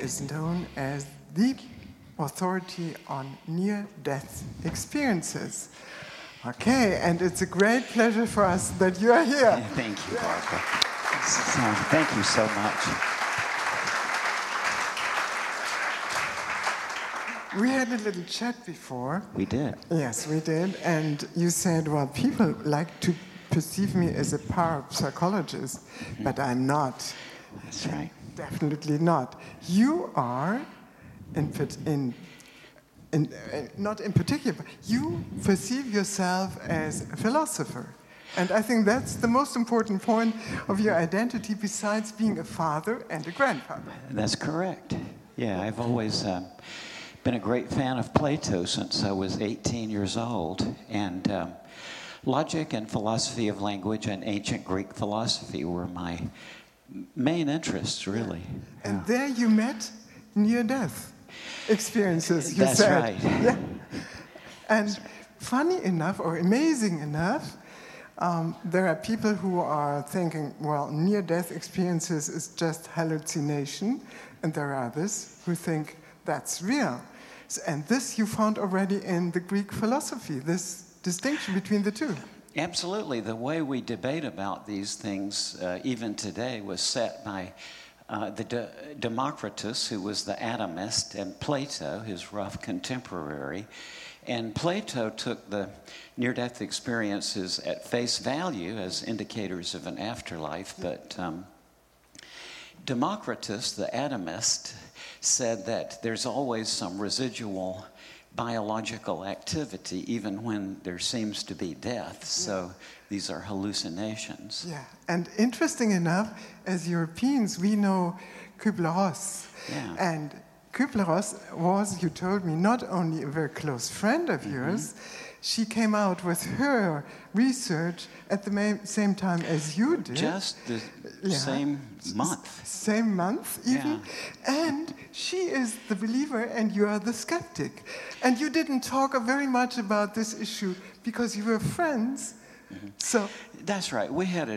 is known as the authority on near-death experiences. Okay, and it's a great pleasure for us that you are here. Yeah, thank you, Barbara. Thank you so much. We had a little chat before. We did. Yes, we did. And you said, well, people like to perceive me as a parapsychologist, but I'm not. That's right. Definitely not. You are, not in particular, but you perceive yourself as a philosopher. And I think that's the most important point of your identity besides being a father and a grandfather. That's correct. Yeah, I've always been a great fan of Plato since I was 18 years old. And logic and philosophy of language and ancient Greek philosophy were my main interests, really. And there you met near-death experiences, you That's said. right. Yeah. And funny enough, or amazing enough, there are people who are thinking, well, near-death experiences is just hallucination, and there are others who think that's real. And this you found already in the Greek philosophy, this distinction between the two. Absolutely. The way we debate about these things, even today, was set by Democritus, who was the atomist, and Plato, his rough contemporary. And Plato took the near-death experiences at face value as indicators of an afterlife, but Democritus, the atomist, said that there's always some residual biological activity even when there seems to be death. So these are hallucinations. Yeah, and interesting enough, as Europeans, we know Kübler-Ross. Yeah. And Kübler-Ross was, you told me, not only a very close friend of yours, she came out with her research at the same time as you did. Just the same month. Same month, even. Yeah. And she is the believer and you are the skeptic. And you didn't talk very much about this issue because you were friends. Mm-hmm. So that's right.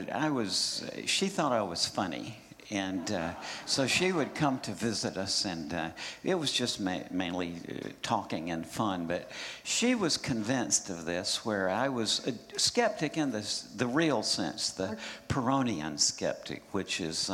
She thought I was funny. And so she would come to visit us, and it was just mainly talking and fun. But she was convinced of this, where I was a skeptic in the real sense, the Pyrrhonian skeptic, which is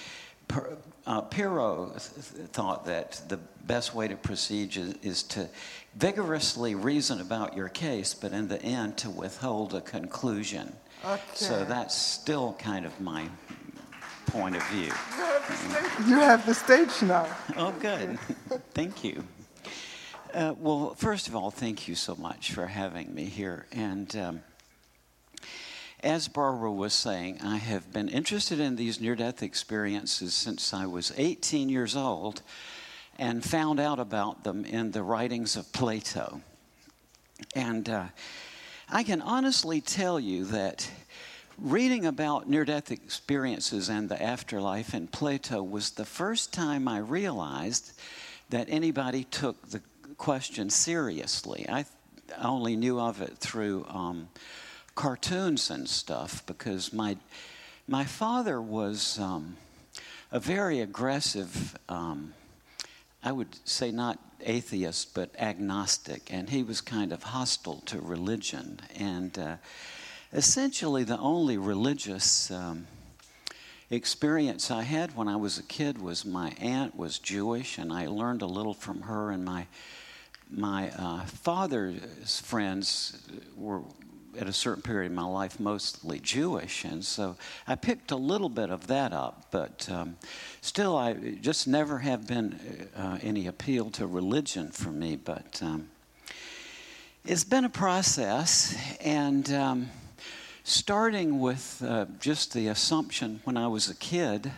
Pyrrho thought that the best way to proceed is to vigorously reason about your case, but in the end to withhold a conclusion. Okay. So that's still kind of my point of view. You have the stage now. Oh, good. Thank you. Well, first of all, thank you so much for having me here. And as Barbara was saying, I have been interested in these near-death experiences since I was 18 years old and found out about them in the writings of Plato. And I can honestly tell you that reading about near-death experiences and the afterlife in Plato was the first time I realized that anybody took the question seriously. I only knew of it through cartoons and stuff because my father was a very aggressive, I would say not atheist, but agnostic, and he was kind of hostile to religion. And essentially, the only religious experience I had when I was a kid was my aunt was Jewish, and I learned a little from her. And my father's friends were, at a certain period in my life, mostly Jewish, and so I picked a little bit of that up. But still, I just never have been any appeal to religion for me. But it's been a process, and starting with just the assumption when I was a kid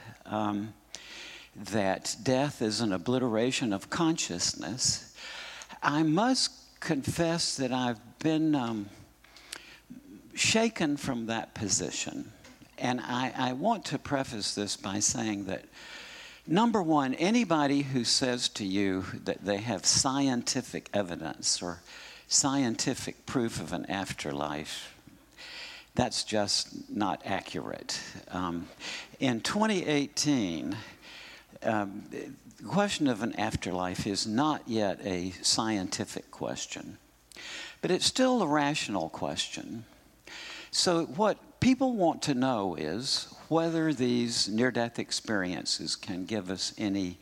that death is an obliteration of consciousness, I must confess that I've been shaken from that position. And I want to preface this by saying that, number one, anybody who says to you that they have scientific evidence or scientific proof of an afterlife, that's just not accurate. In 2018, the question of an afterlife is not yet a scientific question, but it's still a rational question. So what people want to know is whether these near-death experiences can give us any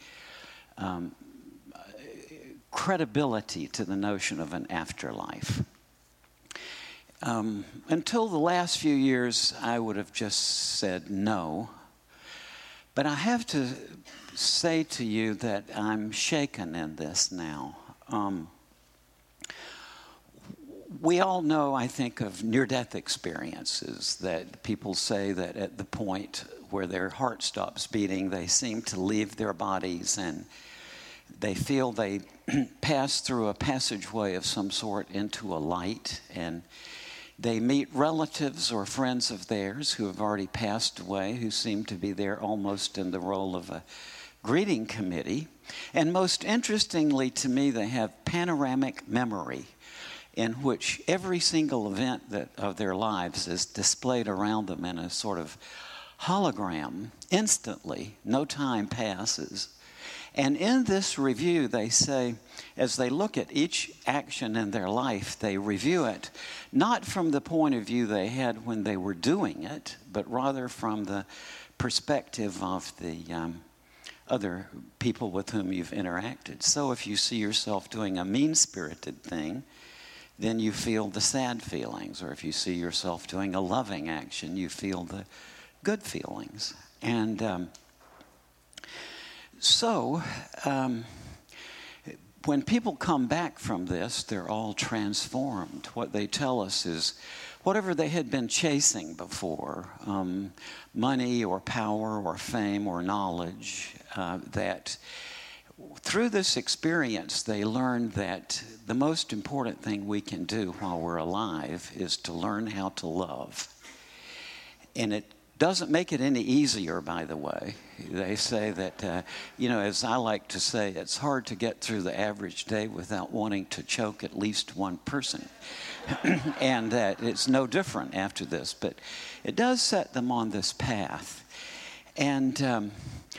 credibility to the notion of an afterlife. Until the last few years, I would have just said no. But I have to say to you that I'm shaken in this now. We all know, I think, of near-death experiences that people say that at the point where their heart stops beating, they seem to leave their bodies and they feel they pass through a passageway of some sort into a light, and they meet relatives or friends of theirs who have already passed away, who seem to be there almost in the role of a greeting committee. And most interestingly to me, they have panoramic memory, in which every single event of their lives is displayed around them in a sort of hologram instantly. No time passes. And in this review, they say, as they look at each action in their life, they review it not from the point of view they had when they were doing it, but rather from the perspective of the other people with whom you've interacted. So if you see yourself doing a mean-spirited thing, then you feel the sad feelings. Or if you see yourself doing a loving action, you feel the good feelings. And so when people come back from this, they're all transformed. What they tell us is whatever they had been chasing before, money or power or fame or knowledge, that through this experience, they learned that the most important thing we can do while we're alive is to learn how to love. And it doesn't make it any easier, by the way. They say that, as I like to say, it's hard to get through the average day without wanting to choke at least one person. And that it's no different after this. But it does set them on this path. And,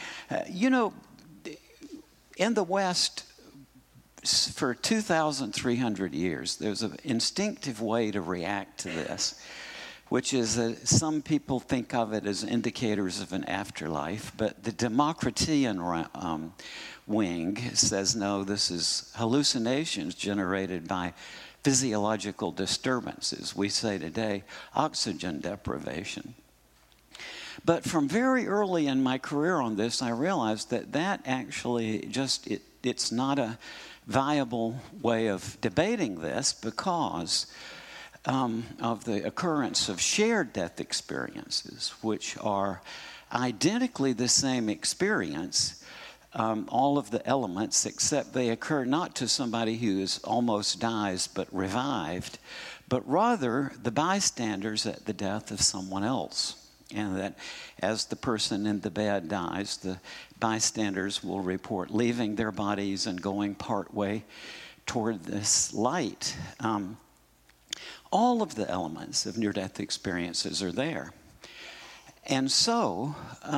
in the West, for 2,300 years, there's an instinctive way to react to this, which is that some people think of it as indicators of an afterlife, but the Democritean wing says, no, this is hallucinations generated by physiological disturbances. We say today, oxygen deprivation. But from very early in my career on this, I realized that actually it's not a viable way of debating this because of the occurrence of shared death experiences, which are identically the same experience, all of the elements, except they occur not to somebody who almost dies but revived, but rather the bystanders at the death of someone else. And that as the person in the bed dies, the bystanders will report leaving their bodies and going part way toward this light. All of the elements of near-death experiences are there. And so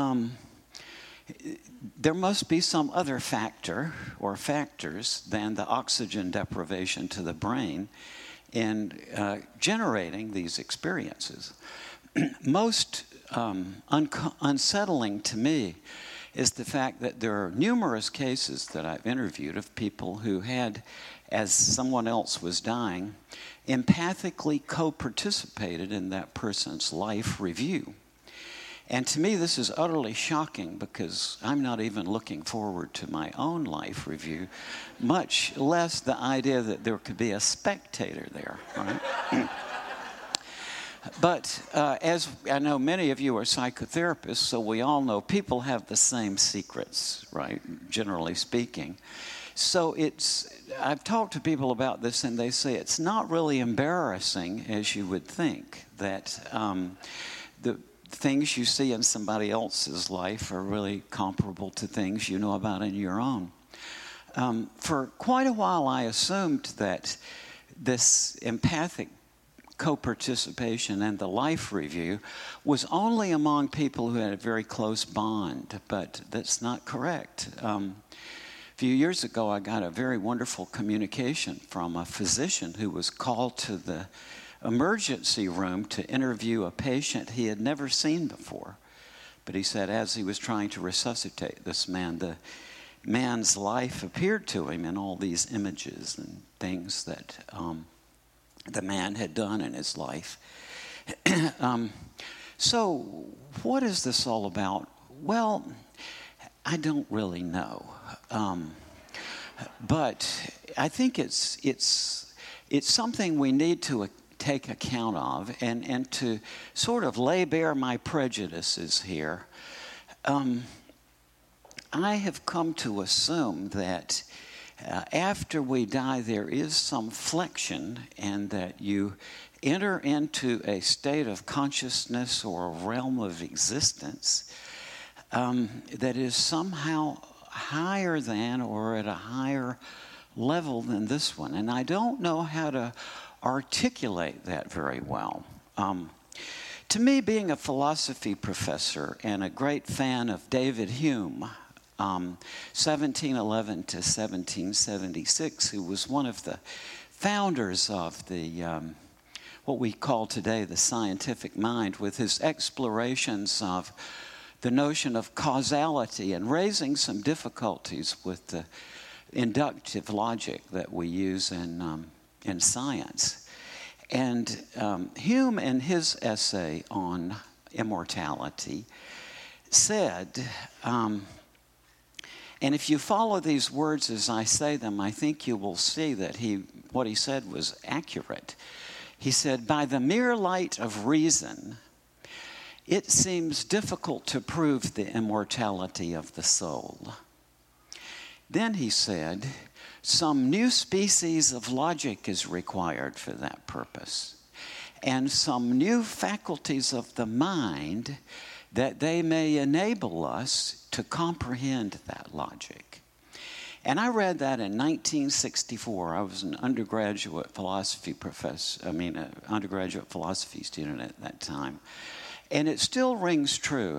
there must be some other factor or factors than the oxygen deprivation to the brain in generating these experiences. Most unsettling to me is the fact that there are numerous cases that I've interviewed of people who had, as someone else was dying, empathically co-participated in that person's life review. And to me, this is utterly shocking because I'm not even looking forward to my own life review, much less the idea that there could be a spectator there, right? But as I know, many of you are psychotherapists, so we all know people have the same secrets, right, generally speaking. So I've talked to people about this, and they say it's not really embarrassing, as you would think, that the things you see in somebody else's life are really comparable to things you know about in your own. For quite a while, I assumed that this empathic co-participation in the life review was only among people who had a very close bond, but that's not correct. A few years ago, I got a very wonderful communication from a physician who was called to the emergency room to interview a patient he had never seen before. But he said as he was trying to resuscitate this man, the man's life appeared to him in all these images and things that the man had done in his life. So what is this all about? Well, I don't really know. But I think it's something we need to take account of, and to sort of lay bare my prejudices here. I have come to assume that after we die, there is some flexion, and that you enter into a state of consciousness or a realm of existence that is somehow higher than or at a higher level than this one. And I don't know how to articulate that very well. To me, being a philosophy professor and a great fan of David Hume, 1711 to 1776, who was one of the founders of the what we call today the scientific mind, with his explorations of the notion of causality and raising some difficulties with the inductive logic that we use in science. And Hume, in his essay on immortality, said, and if you follow these words as I say them, I think you will see that what he said was accurate. He said, by the mere light of reason, it seems difficult to prove the immortality of the soul. Then he said, some new species of logic is required for that purpose, and some new faculties of the mind that they may enable us to comprehend that logic. And I read that in 1964. I was an undergraduate philosophy undergraduate philosophy student at that time. And it still rings true.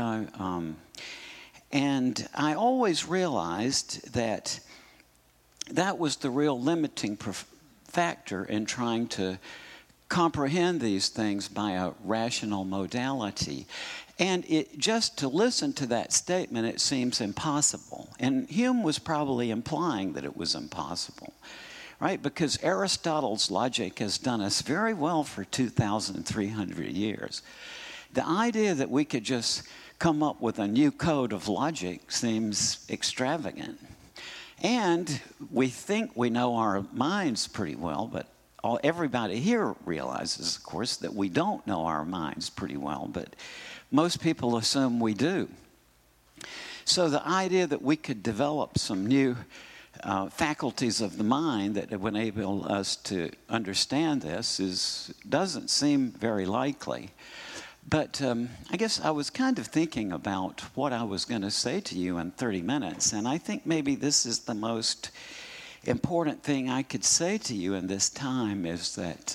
And I always realized that was the real limiting factor in trying to comprehend these things by a rational modality. And just to listen to that statement, it seems impossible. And Hume was probably implying that it was impossible, right? Because Aristotle's logic has done us very well for 2,300 years. The idea that we could just come up with a new code of logic seems extravagant. And we think we know our minds pretty well, but everybody here realizes, of course, that we don't know our minds pretty well, but most people assume we do. So the idea that we could develop some new faculties of the mind that would enable us to understand this doesn't seem very likely. But I guess I was kind of thinking about what I was going to say to you in 30 minutes, and I think maybe this is the most important thing I could say to you in this time, is that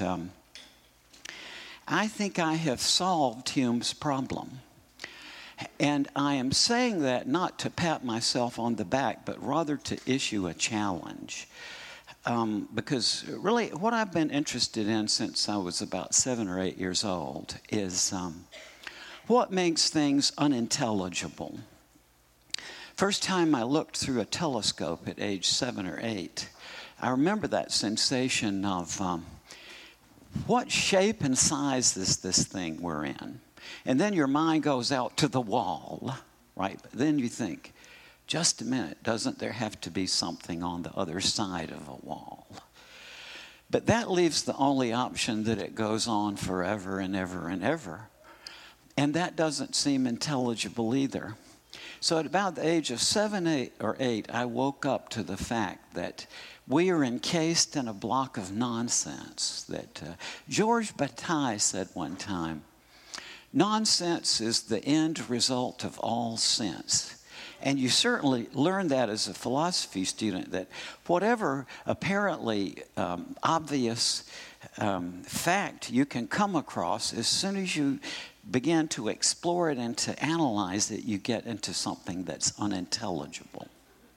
I think I have solved Hume's problem. And I am saying that not to pat myself on the back, but rather to issue a challenge. Because really what I've been interested in since I was about 7 or 8 years old is what makes things unintelligible. First time I looked through a telescope at age 7 or 8, I remember that sensation of what shape and size is this thing we're in? And then your mind goes out to the wall, right? But then you think, just a minute, doesn't there have to be something on the other side of a wall? But that leaves the only option that it goes on forever and ever and ever. And that doesn't seem intelligible either. So at about the age of 7, 8, or 8, I woke up to the fact that we are encased in a block of nonsense. That Georges Bataille said one time, nonsense is the end result of all sense. And you certainly learn that as a philosophy student, that whatever apparently obvious fact you can come across, as soon as you begin to explore it and to analyze it, you get into something that's unintelligible.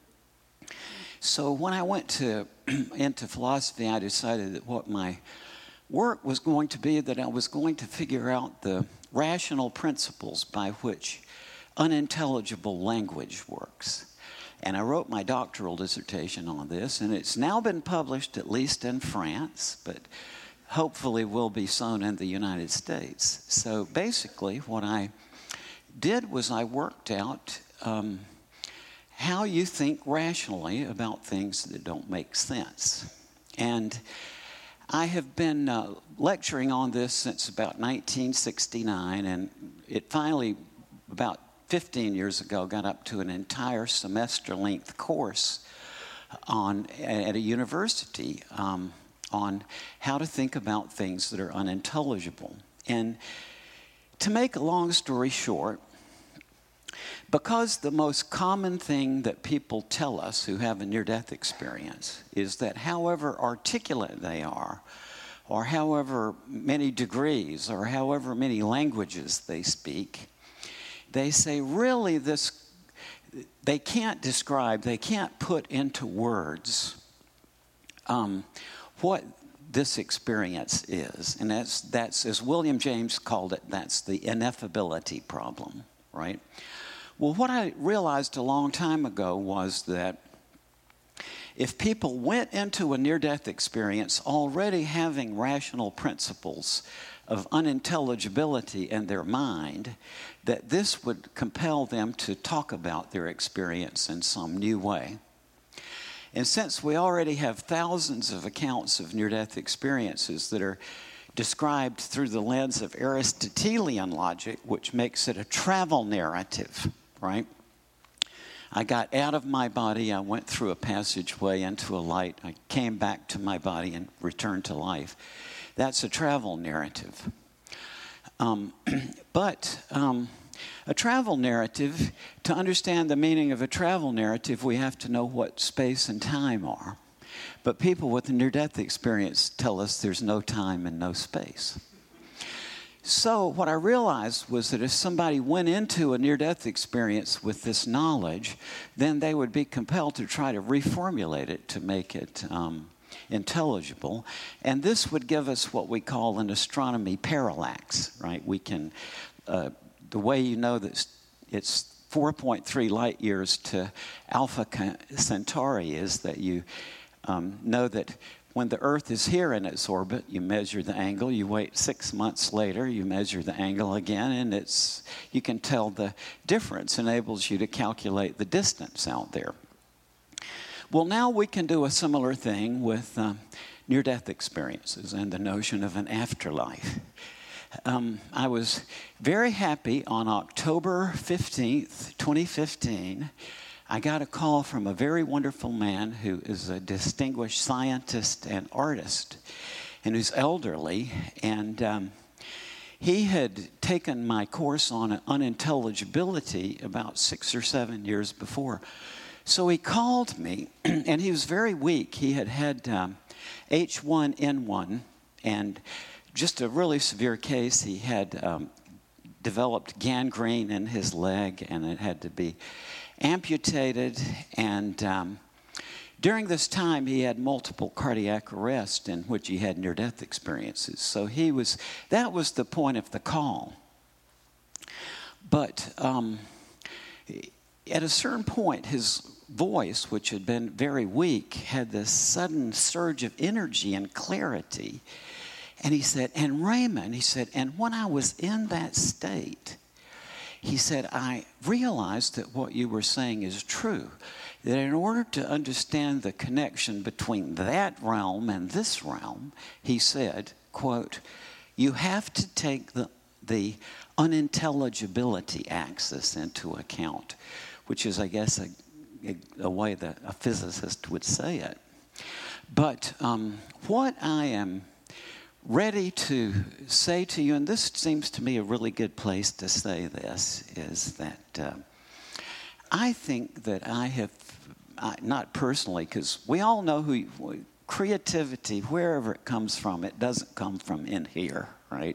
So when I went into philosophy, I decided that what my work was going to be, that I was going to figure out the rational principles by which unintelligible language works. And I wrote my doctoral dissertation on this, and it's now been published, at least in France, but hopefully will be soon in the United States. So basically what I did was I worked out how you think rationally about things that don't make sense. And I have been lecturing on this since about 1969, and it finally, about 15 years ago, got up to an entire semester-length course at a university on how to think about things that are unintelligible. And to make a long story short, because the most common thing that people tell us who have a near-death experience is that however articulate they are, or however many degrees, or however many languages they speak, they say really they can't describe, they can't put into words what this experience is. And that's, as William James called it, that's the ineffability problem, right? Well, what I realized a long time ago was that if people went into a near-death experience already having rational principles of unintelligibility in their mind, that this would compel them to talk about their experience in some new way. And since we already have thousands of accounts of near-death experiences that are described through the lens of Aristotelian logic, which makes it a travel narrative, right? I got out of my body, I went through a passageway into a light, I came back to my body and returned to life. That's a travel narrative. But a travel narrative, to understand the meaning of a travel narrative, we have to know what space and time are. But people with a near-death experience tell us there's no time and no space. So what I realized was that if somebody went into a near-death experience with this knowledge, then they would be compelled to try to reformulate it to make it intelligible. And this would give us what we call an astronomy parallax, right? We can, the way you know that it's 4.3 light years to Alpha Centauri is that you know that when the Earth is here in its orbit, you measure the angle. You wait 6 months later, you measure the angle again, and you can tell the difference. Enables you to calculate the distance out there. Well, now we can do a similar thing with near-death experiences and the notion of an afterlife. I was very happy on October 15th, 2015. I got a call from a very wonderful man who is a distinguished scientist and artist and who's elderly. And he had taken my course on unintelligibility about 6 or 7 years before. So he called me, and he was very weak. He had H1N1, and just a really severe case. He had developed gangrene in his leg, and it had to be amputated, and during this time he had multiple cardiac arrests in which he had near-death experiences. So that was the point of the call. But at a certain point, his voice, which had been very weak, had this sudden surge of energy and clarity. And he said, and Raymond, he said, and when I was in that state, he said, I realized that what you were saying is true. That in order to understand the connection between that realm and this realm, he said, quote, you have to take the unintelligibility axis into account, which is, I guess, a way that a physicist would say it. But what I am ready to say to you, and this seems to me a really good place to say this, is that I think that I have, not personally, because we all know who creativity, wherever it comes from, it doesn't come from in here, right?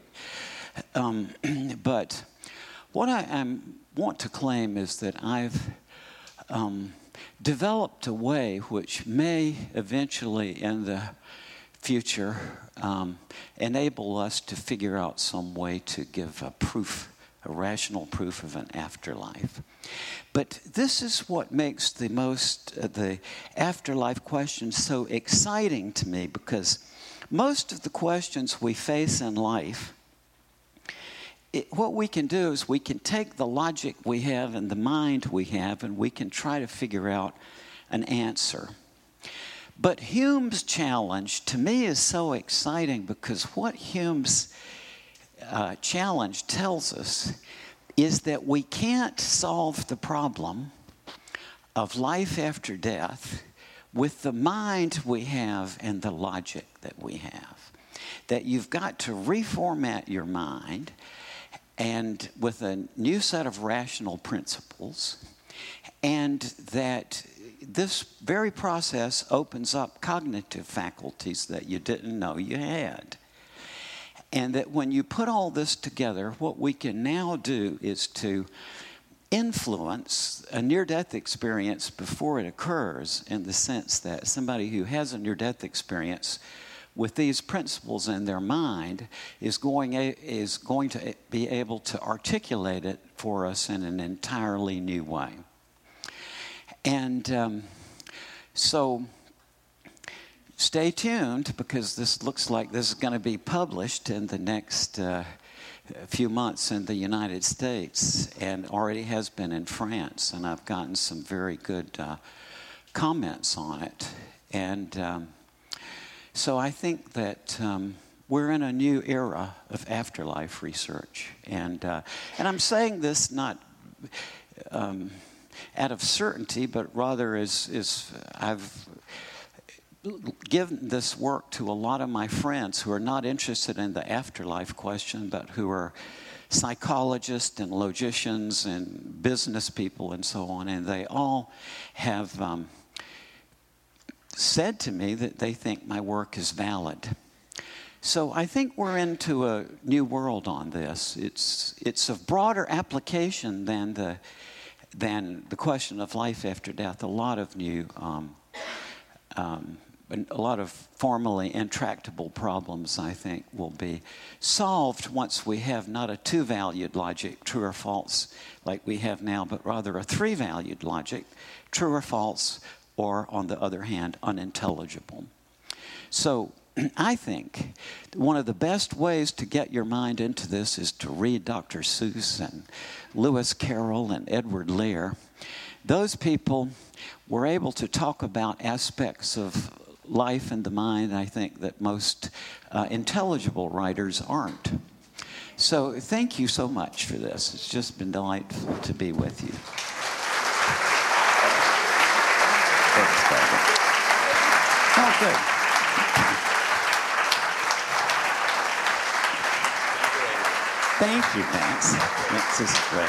But what I want to claim is that I've developed a way which may eventually in the future enable us to figure out some way to give a rational proof of an afterlife. But this is what makes the afterlife question so exciting to me, because most of the questions we face in life, what we can do is we can take the logic we have and the mind we have, and we can try to figure out an answer. But Hume's challenge to me is so exciting, because what Hume's challenge tells us is that we can't solve the problem of life after death with the mind we have and the logic that we have. That you've got to reformat your mind and with a new set of rational principles, and that this very process opens up cognitive faculties that you didn't know you had. And that when you put all this together, what we can now do is to influence a near-death experience before it occurs, in the sense that somebody who has a near-death experience with these principles in their mind is going to be able to articulate it for us in an entirely new way. And so stay tuned, because this looks like this is going to be published in the next few months in the United States, and already has been in France, and I've gotten some very good comments on it. And so I think that we're in a new era of afterlife research, and I'm saying this not out of certainty, but rather as I've given this work to a lot of my friends who are not interested in the afterlife question, but who are psychologists and logicians and business people and so on, and they all have said to me that they think my work is valid. So I think we're into a new world on this. It's of broader application than the question of life after death. A lot of new a lot of formally intractable problems, I think, will be solved once we have not a two-valued logic, true or false, like we have now, but rather a three-valued logic, true or false, or, on the other hand, unintelligible. So I think one of the best ways to get your mind into this is to read Dr. Seuss and Lewis Carroll and Edward Lear. Those people were able to talk about aspects of life and the mind, I think, that most intelligible writers aren't. So thank you so much for this. It's just been delightful to be with you. Oh, good. Thank you, Vance. This is great.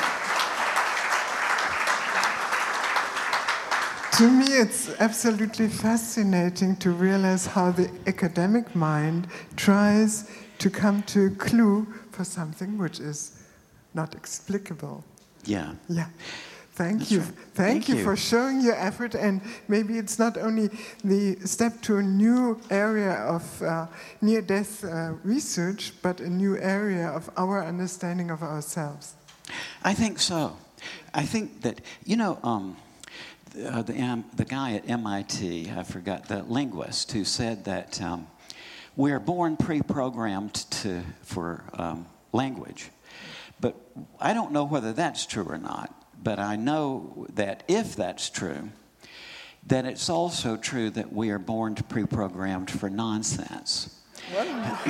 To me, it's absolutely fascinating to realize how the academic mind tries to come to a clue for something which is not explicable. Yeah. Yeah. Thank you. Right. Thank you for showing your effort. And maybe it's not only the step to a new area of near-death research, but a new area of our understanding of ourselves. I think so. I think that, the guy at MIT, I forgot, the linguist, who said that we're born pre-programmed for language. But I don't know whether that's true or not. But I know that if that's true, then it's also true that we are born pre-programmed for nonsense.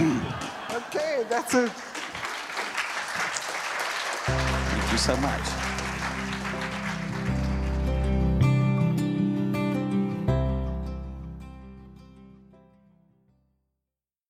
Okay, that's a... Thank you so much.